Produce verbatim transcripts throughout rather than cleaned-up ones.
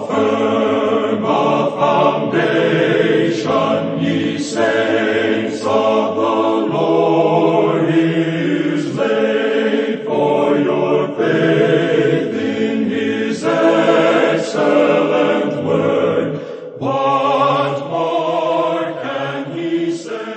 firm a foundation, ye saints of the Lord is laid, for your faith in his excellent word. What more can he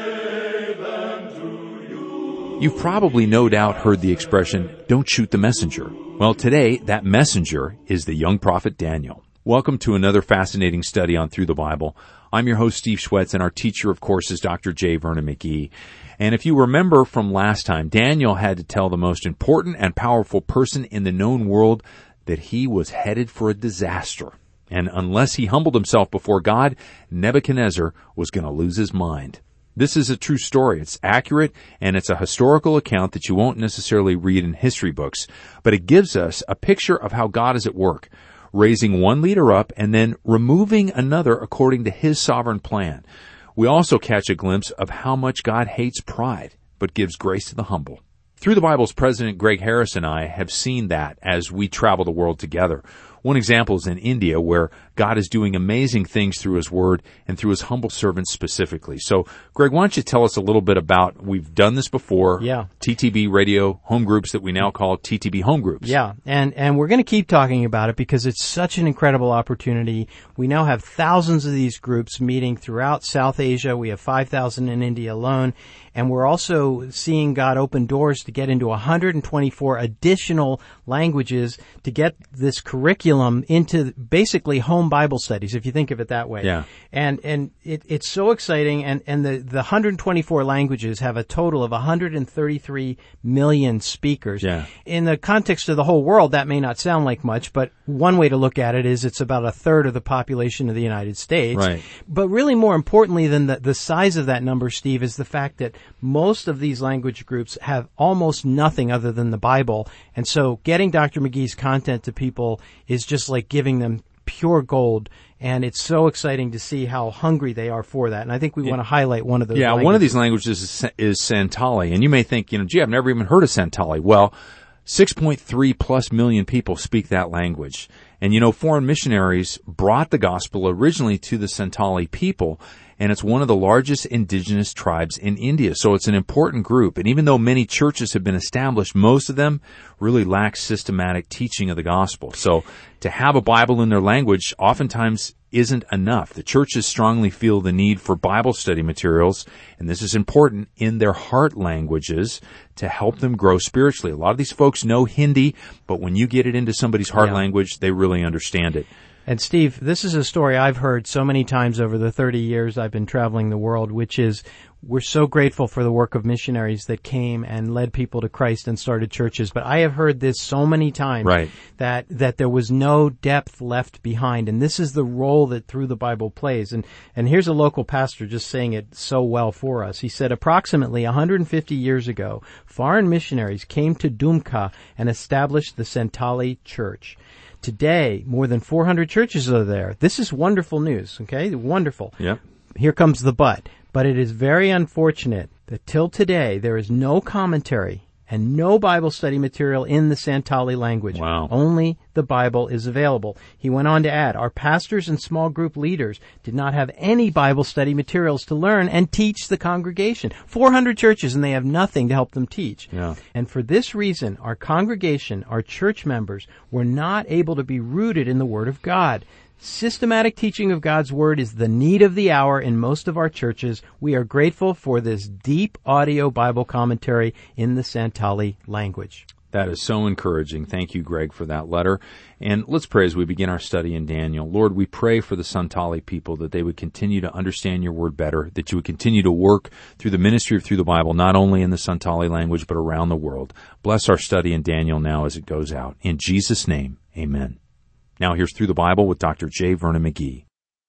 say than to you? You've probably no doubt heard the expression, don't shoot the messenger. Well, today, that messenger is the young prophet Daniel. Welcome to another fascinating study on Through the Bible. I'm your host, Steve Schwetz, and our teacher, of course, is Doctor J. Vernon McGee. And if you remember from last time, Daniel had to tell the most important and powerful person in the known world that he was headed for a disaster. And unless he humbled himself before God, Nebuchadnezzar was going to lose his mind. This is a true story. It's accurate, and it's a historical account that you won't necessarily read in history books. But it gives us a picture of how God is at work, raising one leader up and then removing another according to his sovereign plan. We also catch a glimpse of how much God hates pride, but gives grace to the humble. Through the Bible's President Greg Harris and I have seen that as we travel the world together. One example is in India, where God is doing amazing things through his word and through his humble servants specifically. So, Greg, why don't you tell us a little bit about, we've done this before, yeah. T T B radio home groups that we now call T T B home groups. Yeah, and, and we're going to keep talking about it because it's such an incredible opportunity. We now have thousands of these groups meeting throughout South Asia. We have five thousand in India alone. And we're also seeing God open doors to get into one hundred twenty-four additional languages to get this curriculum into basically home Bible studies, if you think of it that way. Yeah. And and it, it's so exciting. And, and the, the one hundred twenty-four languages have a total of one hundred thirty-three million speakers. Yeah. In the context of the whole world, that may not sound like much, but one way to look at it is it's about a third of the population of the United States. Right. But really more importantly than the, the size of that number, Steve, is the fact that most of these language groups have almost nothing other than the Bible. And so getting Doctor McGee's content to people is just like giving them pure gold. And it's so exciting to see how hungry they are for that. And I think we yeah. want to highlight one of those Yeah, languages. one of these languages is, is Santali. And you may think, you know, gee, I've never even heard of Santali. Well, six point three plus million people speak that language. And, you know, foreign missionaries brought the gospel originally to the Santali people, and it's one of the largest indigenous tribes in India. So it's an important group. And even though many churches have been established, most of them really lack systematic teaching of the gospel. So to have a Bible in their language oftentimes isn't enough. The churches strongly feel the need for Bible study materials, and this is important, in their heart languages to help them grow spiritually. A lot of these folks know Hindi, but when you get it into somebody's heart yeah. language, they really understand it. And Steve, this is a story I've heard so many times over the thirty years I've been traveling the world, which is we're so grateful for the work of missionaries that came and led people to Christ and started churches. But I have heard this so many times right. that, that there was no depth left behind. And this is the role that Through the Bible plays. And, and here's a local pastor just saying it so well for us. He said, approximately one hundred fifty years ago, foreign missionaries came to Dumka and established the Santali Church. Today, more than four hundred churches are there. This is wonderful news, okay? Wonderful. Yep. Here comes the but. But it is very unfortunate that till today there is no commentary and no Bible study material in the Santali language. Wow. Only the Bible is available. He went on to add, our pastors and small group leaders did not have any Bible study materials to learn and teach the congregation. four hundred churches, and they have nothing to help them teach. Yeah. And for this reason, our congregation, our church members, were not able to be rooted in the Word of God. Systematic teaching of God's Word is the need of the hour in most of our churches. We are grateful for this deep audio Bible commentary in the Santali language. That is so encouraging. Thank you, Greg, for that letter. And let's pray as we begin our study in Daniel. Lord, we pray for the Santali people that they would continue to understand your word better, that you would continue to work through the ministry of Through the Bible, not only in the Santali language, but around the world. Bless our study in Daniel now as it goes out. In Jesus' name, amen. Now here's Through the Bible with Doctor J. Vernon McGee.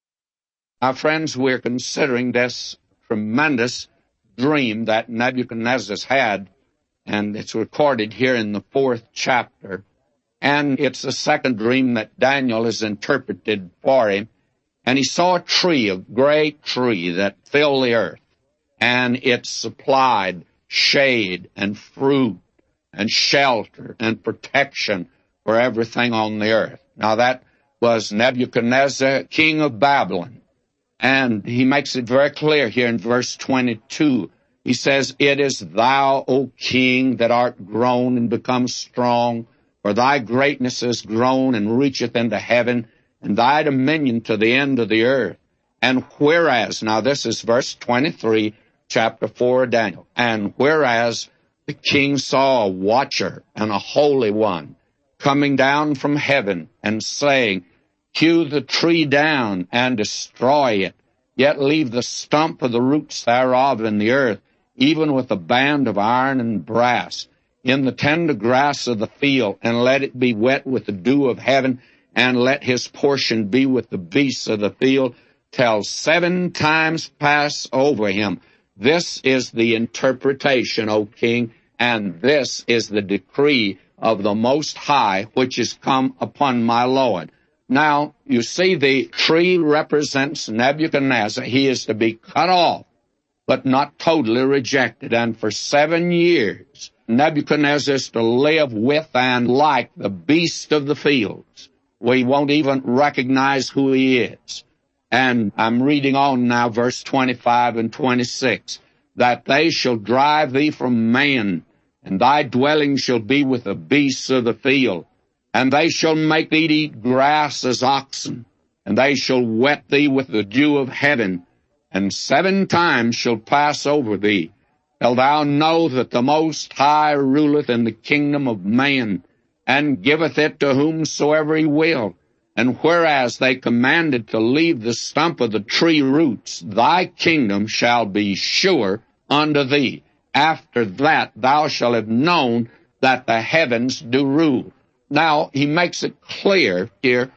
Our friends, we're considering this tremendous dream that Nebuchadnezzar had, and it's recorded here in the fourth chapter. And it's the second dream that Daniel has interpreted for him. And he saw a tree, a great tree that filled the earth, and it supplied shade and fruit and shelter and protection for everything on the earth. Now that was Nebuchadnezzar, king of Babylon. And he makes it very clear here in verse twenty-two. He says, "It is thou, O king, that art grown and become strong, for thy greatness is grown and reacheth into heaven, and thy dominion to the end of the earth. And whereas," now this is verse twenty-three, chapter four of Daniel, "and whereas the king saw a watcher and a holy one coming down from heaven, and saying, Hew the tree down and destroy it, yet leave the stump of the roots thereof in the earth, even with a band of iron and brass, in the tender grass of the field, and let it be wet with the dew of heaven, and let his portion be with the beasts of the field, till seven times pass over him. This is the interpretation, O king, and this is the decree of the Most High, which is come upon my Lord." Now, you see, the tree represents Nebuchadnezzar. He is to be cut off, but not totally rejected. And for seven years, Nebuchadnezzar is to live with and like the beast of the fields. We won't even recognize who he is. And I'm reading on now, verse twenty-five and twenty-six. "That they shall drive thee from man, and thy dwelling shall be with the beasts of the field. And they shall make thee eat grass as oxen, and they shall wet thee with the dew of heaven, and seven times shall pass over thee, till thou know that the Most High ruleth in the kingdom of man, and giveth it to whomsoever he will. And whereas they commanded to leave the stump of the tree roots, thy kingdom shall be sure unto thee. After that thou shalt have known that the heavens do rule." Now, he makes it clear here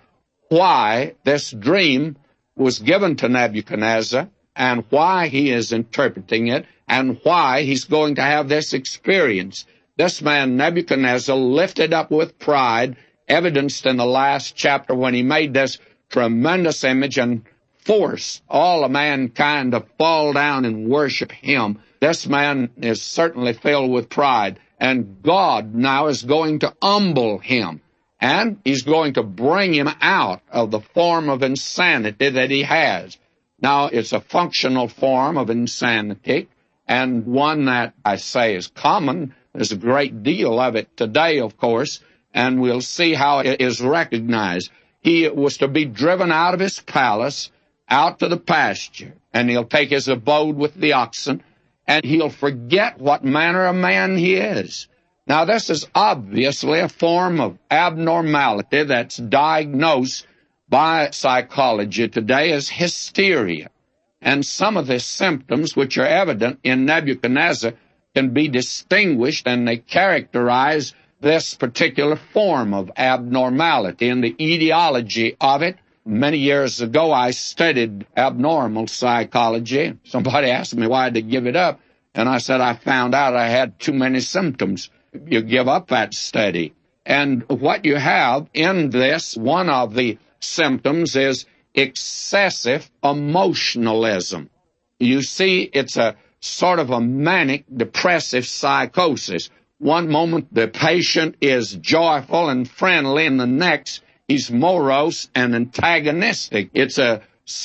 why this dream was given to Nebuchadnezzar, and why he is interpreting it, and why he's going to have this experience. This man, Nebuchadnezzar, lifted up with pride, evidenced in the last chapter when he made this tremendous image and forced all of mankind to fall down and worship him. This man is certainly filled with pride. And God now is going to humble him, and he's going to bring him out of the form of insanity that he has. Now, it's a functional form of insanity, and one that I say is common. There's a great deal of it today, of course, and we'll see how it is recognized. He was to be driven out of his palace, out to the pasture, and he'll take his abode with the oxen, and he'll forget what manner of man he is. Now, this is obviously a form of abnormality that's diagnosed by psychology today as hysteria. And some of the symptoms which are evident in Nebuchadnezzar can be distinguished, and they characterize this particular form of abnormality and the etiology of it. Many years ago, I studied abnormal psychology. Somebody asked me why I did give it up, and I said I found out I had too many symptoms. You give up that study. And what you have in this, one of the symptoms is excessive emotionalism. You see, it's a sort of a manic depressive psychosis. One moment the patient is joyful and friendly, and the next he's morose and antagonistic. It's a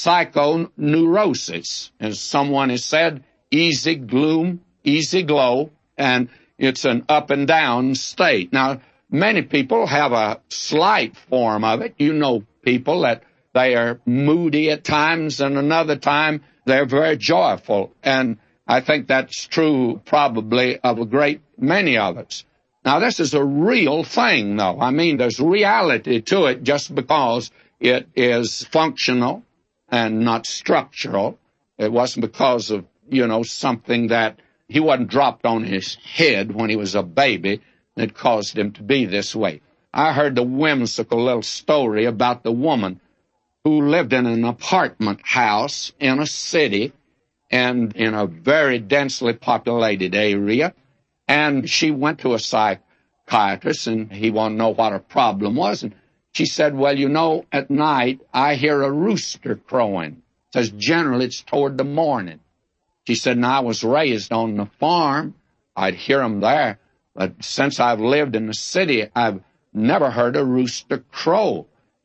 psychoneurosis. As someone has said, easy gloom, easy glow, and it's an up and down state. Now, many people have a slight form of it. You know people that they are moody at times, and another time they're very joyful. And I think that's true probably of a great many of us. Now, this is a real thing, though. I mean, there's reality to it just because it is functional and not structural. It wasn't because of, you know, something that he wasn't dropped on his head when he was a baby that caused him to be this way. I heard the whimsical little story about the woman who lived in an apartment house in a city and in a very densely populated area. And she went to a psychiatrist, and he wanted to know what her problem was. And she said, well, you know, at night I hear a rooster crowing. Says generally it's toward the morning. She said, now I was raised on the farm. I'd hear them there. But since I've lived in the city, I've never heard a rooster crow.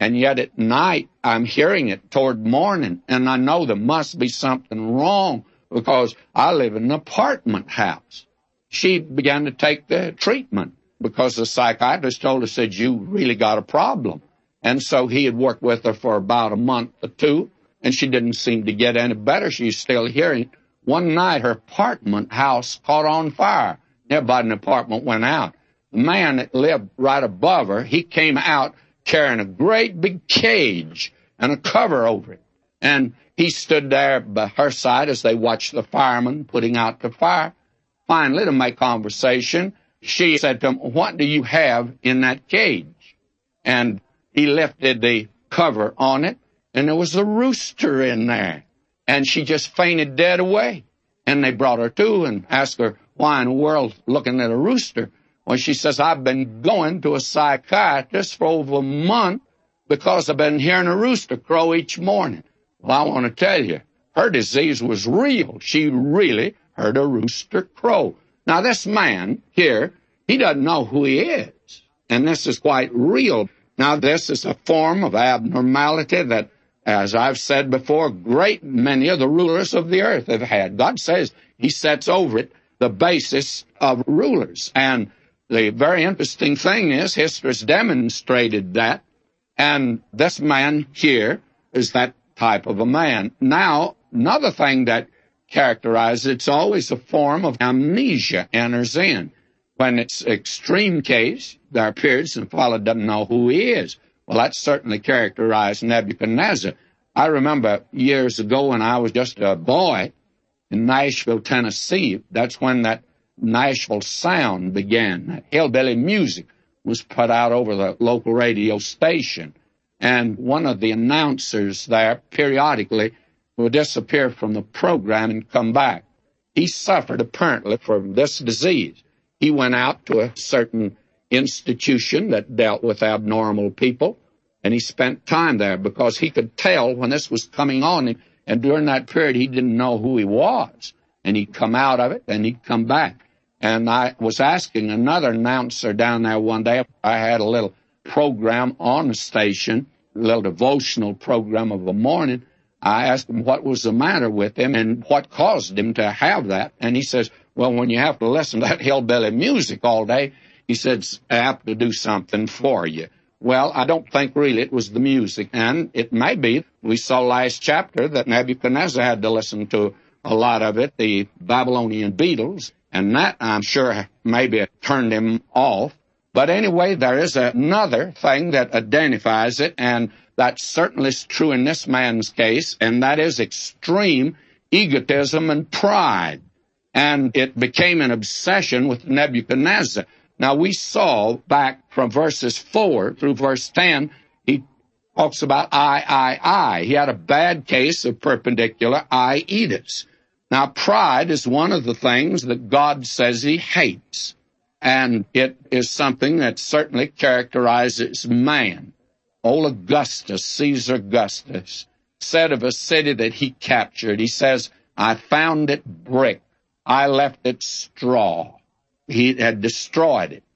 And yet at night, I'm hearing it toward morning, and I know there must be something wrong because I live in an apartment house. She began to take the treatment because the psychiatrist told her, said, you really got a problem. And so he had worked with her for about a month or two, and she didn't seem to get any better. She's still hearing. One night, her apartment house caught on fire. Everybody in the apartment went out. The man that lived right above her, he came out carrying a great big cage and a cover over it. And he stood there by her side as they watched the firemen putting out the fire. Finally, to make conversation, she said to him, what do you have in that cage? And he lifted the cover on it, and there was a rooster in there. And she just fainted dead away. And they brought her to and asked her, why in the world looking at a rooster? Well, she says, I've been going to a psychiatrist for over a month because I've been hearing a rooster crow each morning. Well, I want to tell you, her disease was real. She really heard a rooster crow. Now, this man here, he doesn't know who he is. And this is quite real. Now, this is a form of abnormality that, as I've said before, great many of the rulers of the earth have had. God says he sets over it the basis of rulers. And the very interesting thing is history's demonstrated that. And this man here is that type of a man. Now, another thing that characterizes it's always a form of amnesia enters in. When it's extreme case, there are periods and the fellow doesn't know who he is. Well, that certainly characterized Nebuchadnezzar. I remember years ago when I was just a boy in Nashville, Tennessee. That's when that Nashville sound began. That hillbilly music was put out over the local radio station. And one of the announcers there periodically would disappear from the program and come back. He suffered apparently from this disease. He went out to a certain institution that dealt with abnormal people, and he spent time there because he could tell when this was coming on him, and during that period he didn't know who he was. And he'd come out of it, and he'd come back. And I was asking another announcer down there one day, I had a little program on the station, a little devotional program of a morning. I asked him what was the matter with him and what caused him to have that. And he says, well, when you have to listen to that hillbilly music all day, he said, it's apt to do something for you. Well, I don't think really it was the music. And it may be, we saw last chapter that Nebuchadnezzar had to listen to a lot of it, the Babylonian Beatles, and that, I'm sure, maybe turned him off. But anyway, there is another thing that identifies it, and that certainly is true in this man's case, and that is extreme egotism and pride. And it became an obsession with Nebuchadnezzar. Now, we saw back from verses four through verse ten, he talks about I, I, I. He had a bad case of perpendicular I-itis. Now, pride is one of the things that God says he hates. And it is something that certainly characterizes man. Old Augustus, Caesar Augustus, said of a city that he captured, he says, I found it brick. I left it straw. He had destroyed it.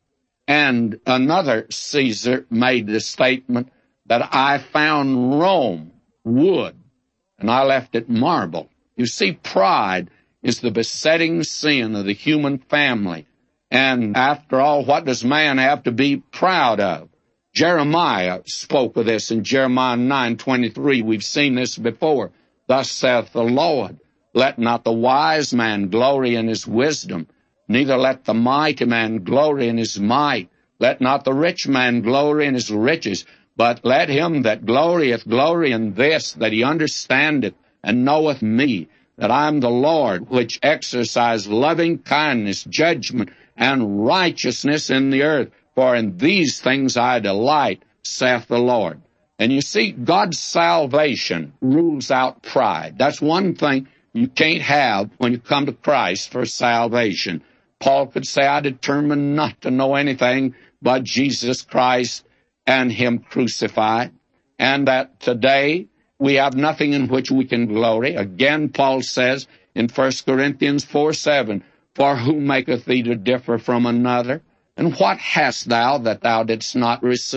And another Caesar made the statement that I found Rome wood, and I left it marble. You see, pride is the besetting sin of the human family. And after all, what does man have to be proud of? Jeremiah spoke of this in Jeremiah nine twenty-three. We've seen this before. Thus saith the Lord, let not the wise man glory in his wisdom, neither let the mighty man glory in his might. Let not the rich man glory in his riches, but let him that glorieth glory in this, that he understandeth and knoweth me, that I am the Lord, which exercise loving kindness, judgment, and righteousness in the earth. For in these things I delight, saith the Lord. And you see, God's salvation rules out pride. That's one thing you can't have when you come to Christ for salvation. Paul could say, I determined not to know anything but Jesus Christ and Him crucified. And that today we have nothing in which we can glory. Again, Paul says in First Corinthians four seven, for who maketh thee to differ from another? And what hast thou that thou didst not receive?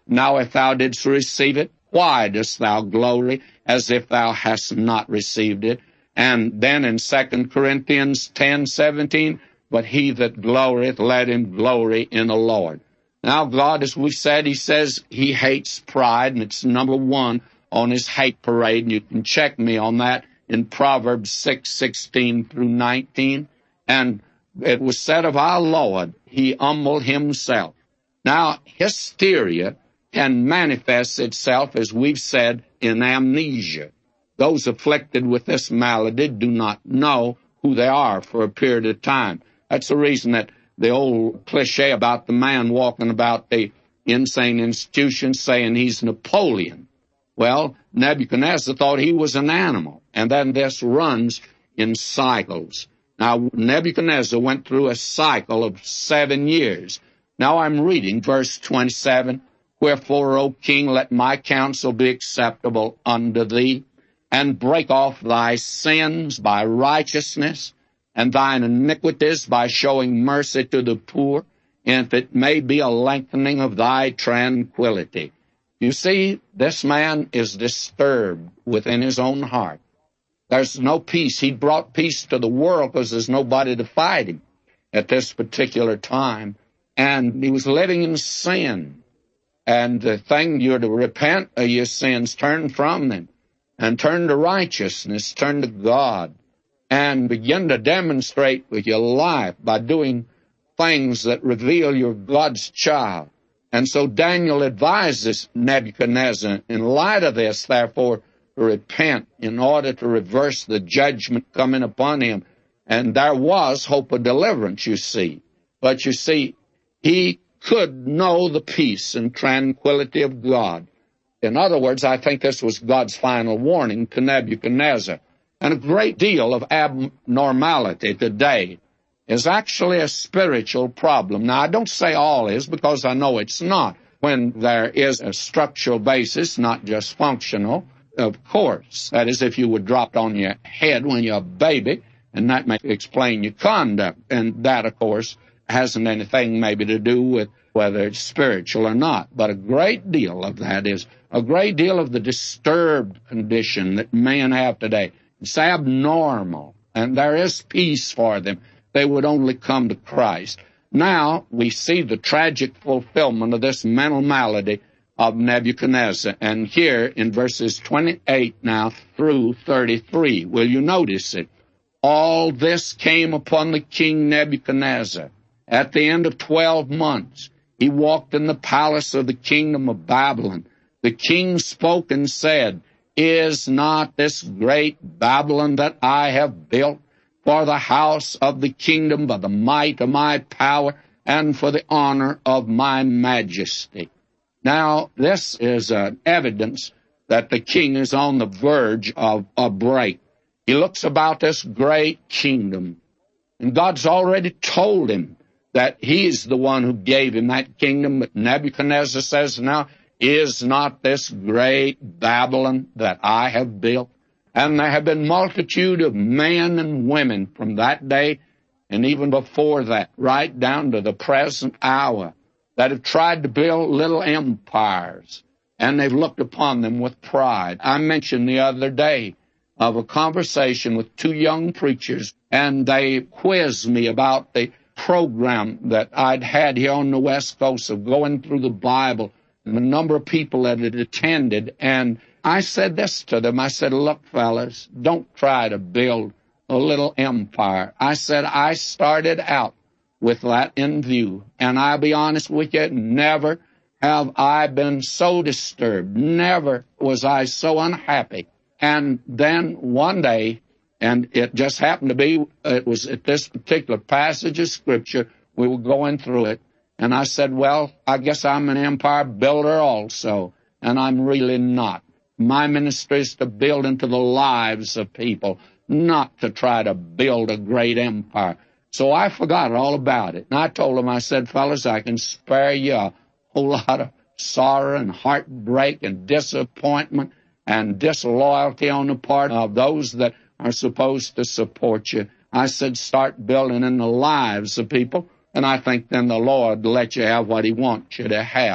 Now if thou didst receive it, why dost thou glory as if thou hast not received it? And then in Second Corinthians ten seventeen, but he that glorieth, let him glory in the Lord. Now God, as we said, he says he hates pride, and it's number one on his hate parade, and you can check me on that in Proverbs six sixteen through nineteen. And it was said of our Lord, he humbled himself. Now, hysteria can manifest itself, as we've said, in amnesia. Those afflicted with this malady do not know who they are for a period of time. That's the reason that the old cliche about the man walking about the insane institution saying he's Napoleon. Well, Nebuchadnezzar thought he was an animal, and then this runs in cycles. Now, Nebuchadnezzar went through a cycle of seven years. Now I'm reading verse twenty-seven. Wherefore, O king, let my counsel be acceptable unto thee, and break off thy sins by righteousness, and thine iniquities by showing mercy to the poor, and if it may be a lengthening of thy tranquility. You see, this man is disturbed within his own heart. There's no peace. He brought peace to the world because there's nobody to fight him at this particular time. And he was living in sin. And the thing, you're to repent of your sins, turn from them, and turn to righteousness, turn to God, and begin to demonstrate with your life by doing things that reveal you're God's child. And so Daniel advises Nebuchadnezzar, in light of this, therefore, to repent in order to reverse the judgment coming upon him. And there was hope of deliverance, you see. But you see, he could know the peace and tranquility of God. In other words, I think this was God's final warning to Nebuchadnezzar. And a great deal of abnormality today is actually a spiritual problem. Now, I don't say all is, because I know it's not. When there is a structural basis, not just functional, of course. That is, if you were dropped on your head when you're a baby, and that may explain your conduct. And that, of course, hasn't anything maybe to do with whether it's spiritual or not. But a great deal of that is a great deal of the disturbed condition that men have today. It's abnormal, and there is peace for them. They would only come to Christ. Now we see the tragic fulfillment of this mental malady of Nebuchadnezzar. And here in verses twenty-eight now through thirty-three, will you notice it? All this came upon the king Nebuchadnezzar. At the end of twelve months, he walked in the palace of the kingdom of Babylon. The king spoke and said, Is not this great Babylon that I have built for the house of the kingdom by the might of my power and for the honor of my majesty? Now, this is an evidence that the king is on the verge of a break. He looks about this great kingdom, and God's already told him that he's the one who gave him that kingdom. But Nebuchadnezzar says now, Is not this great Babylon that I have built? And there have been multitude of men and women from that day, and even before that, right down to the present hour, that have tried to build little empires, and they've looked upon them with pride. I mentioned the other day of a conversation with two young preachers, and they quizzed me about the program that I'd had here on the West Coast of going through the Bible and the number of people that had attended. And I said this to them. I said, look, fellas, don't try to build a little empire. I said, I started out with that in view. And I'll be honest with you, never have I been so disturbed. Never was I so unhappy. And then one day, and it just happened to be, it was at this particular passage of Scripture, we were going through it, and I said, well, I guess I'm an empire builder also, and I'm really not. My ministry is to build into the lives of people, not to try to build a great empire. So I forgot all about it, and I told them, I said, fellas, I can spare you a whole lot of sorrow and heartbreak and disappointment and disloyalty on the part of those that are supposed to support you. I said, start building in the lives of people, and I think then the Lord will let you have what He wants you to have.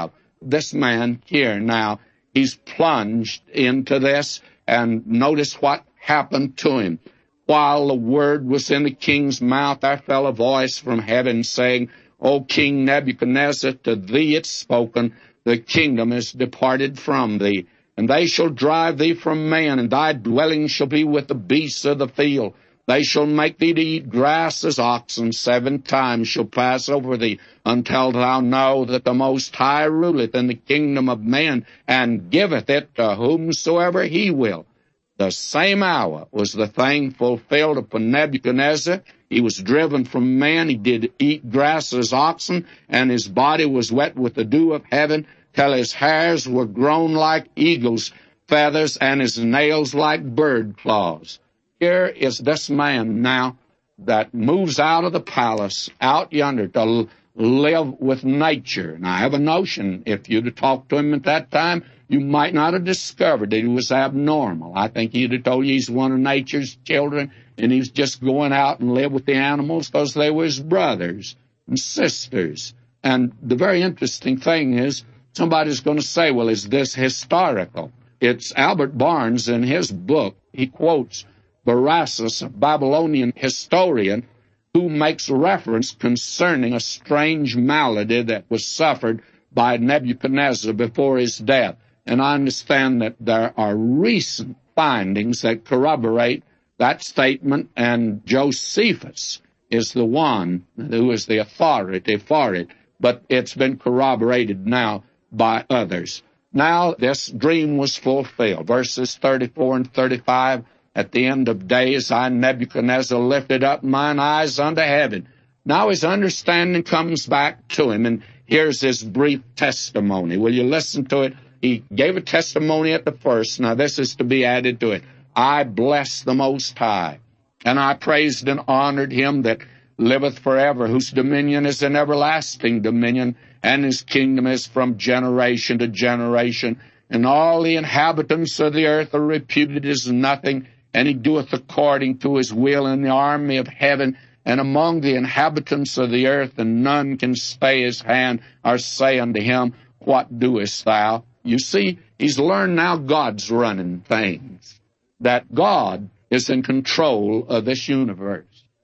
this man here now, he's plunged into this, and notice what happened to him. While the word was in the king's mouth, there fell a voice from heaven saying, O King Nebuchadnezzar, to thee it's spoken, the kingdom is departed from thee. And they shall drive thee from man, and thy dwelling shall be with the beasts of the field. They shall make thee to eat grass as oxen. Seven times shall pass over thee, until thou know that the Most High ruleth in the kingdom of men, and giveth it to whomsoever he will. The same hour was the thing fulfilled upon Nebuchadnezzar. He was driven from man. He did eat grass as oxen, and his body was wet with the dew of heaven, till his hairs were grown like eagle's feathers, and his nails like bird claws. Here is this man now that moves out of the palace, out yonder, to live with nature. And I have a notion, if you'd have talked to him at that time, you might not have discovered that he was abnormal. I think he'd have told you he's one of nature's children, and he's just going out and live with the animals because they were his brothers and sisters. And the very interesting thing is, somebody's going to say, well, is this historical? It's Albert Barnes in his book. He quotes Berassus, a Babylonian historian, who makes reference concerning a strange malady that was suffered by Nebuchadnezzar before his death. And I understand that there are recent findings that corroborate that statement, and Josephus is the one who is the authority for it, but it's been corroborated now by others. Now this dream was fulfilled. Verses thirty-four and thirty-five, at the end of days, I, Nebuchadnezzar, lifted up mine eyes unto heaven. Now his understanding comes back to him, and here's his brief testimony. Will you listen to it? He gave a testimony at the first. Now this is to be added to it. I bless the Most High, and I praised and honored him that liveth forever, whose dominion is an everlasting dominion, and his kingdom is from generation to generation. And all the inhabitants of the earth are reputed as nothing, and he doeth according to his will in the army of heaven, and among the inhabitants of the earth, and none can stay his hand or say unto him, what doest thou? You see, he's learned now God's running things, that God is in control of this universe.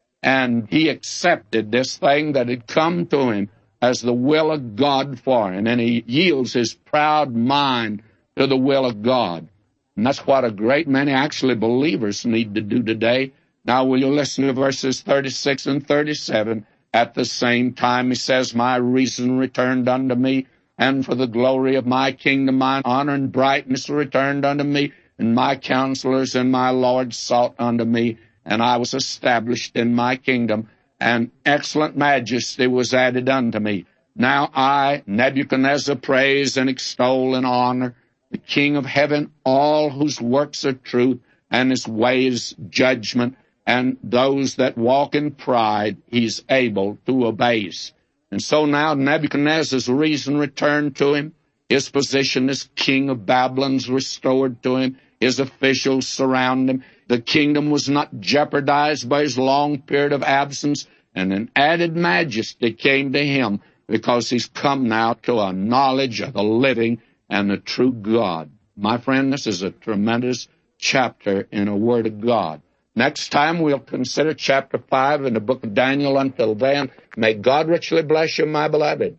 And he accepted this thing that had come to him as the will of God for him, and he yields his proud mind to the will of God. And that's what a great many actually believers need to do today. Now will you listen to verses thirty-six and thirty-seven? At the same time he says, my reason returned unto me, and for the glory of my kingdom mine honor and brightness returned unto me, and my counselors and my lords sought unto me, and I was established in my kingdom, and excellent majesty was added unto me. Now I, Nebuchadnezzar, praise and extol and honor the King of heaven, all whose works are truth, and his ways judgment, and those that walk in pride he's able to abase. And so now Nebuchadnezzar's reason returned to him, his position as king of Babylon's restored to him, his officials surround him. The kingdom was not jeopardized by his long period of absence, and an added majesty came to him because he's come now to a knowledge of the living and the true God. My friend, this is a tremendous chapter in the Word of God. Next time we'll consider chapter five in the book of Daniel. Until then, may God richly bless you, my beloved.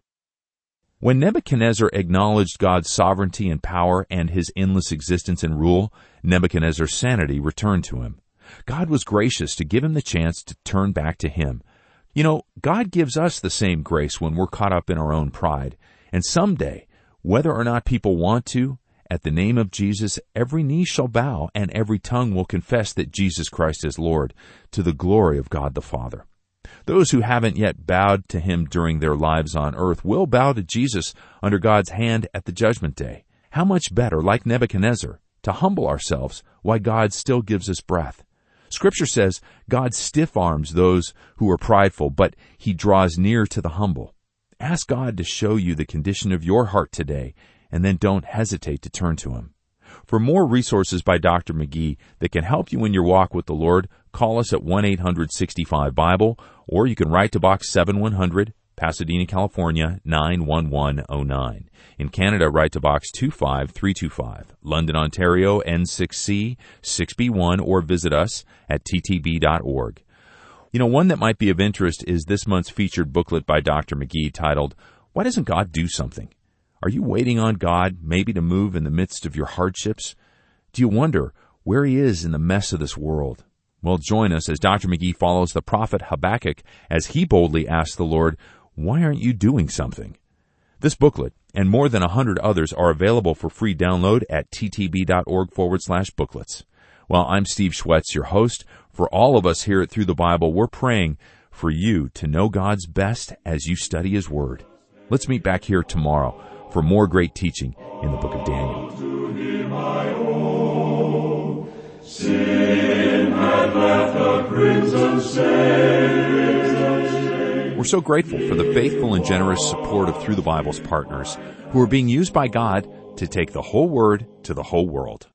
When Nebuchadnezzar acknowledged God's sovereignty and power and his endless existence and rule, Nebuchadnezzar's sanity returned to him. God was gracious to give him the chance to turn back to him. You know, God gives us the same grace when we're caught up in our own pride. And someday, whether or not people want to, at the name of Jesus, every knee shall bow and every tongue will confess that Jesus Christ is Lord, to the glory of God the Father. Those who haven't yet bowed to him during their lives on earth will bow to Jesus under God's hand at the judgment day. How much better, like Nebuchadnezzar, to humble ourselves while God still gives us breath. Scripture says God stiff arms those who are prideful, but he draws near to the humble. Ask God to show you the condition of your heart today, and then don't hesitate to turn to him. For more resources by Doctor McGee that can help you in your walk with the Lord, call us at one eight hundred sixty-five Bible, or you can write to Box seven one hundred, Pasadena, California, nine one one oh nine. In Canada, write to Box two five three two five. London, Ontario, N six C six B one, or visit us at t t b dot org. You know, one that might be of interest is this month's featured booklet by Doctor McGee titled, Why Doesn't God Do Something? Are you waiting on God maybe to move in the midst of your hardships? Do you wonder where He is in the mess of this world? Well, join us as Doctor McGee follows the prophet Habakkuk as he boldly asks the Lord, Why aren't you doing something? This booklet and more than a hundred others are available for free download at ttb.org forward slash booklets. Well, I'm Steve Schwetz, your host. For all of us here at Through the Bible, we're praying for you to know God's best as you study His Word. Let's meet back here tomorrow for more great teaching in the book of Daniel. To Him I owe. Sin had left a crimson stain. We're so grateful for the faithful and generous support of Through the Bible's partners who are being used by God to take the whole Word to the whole world.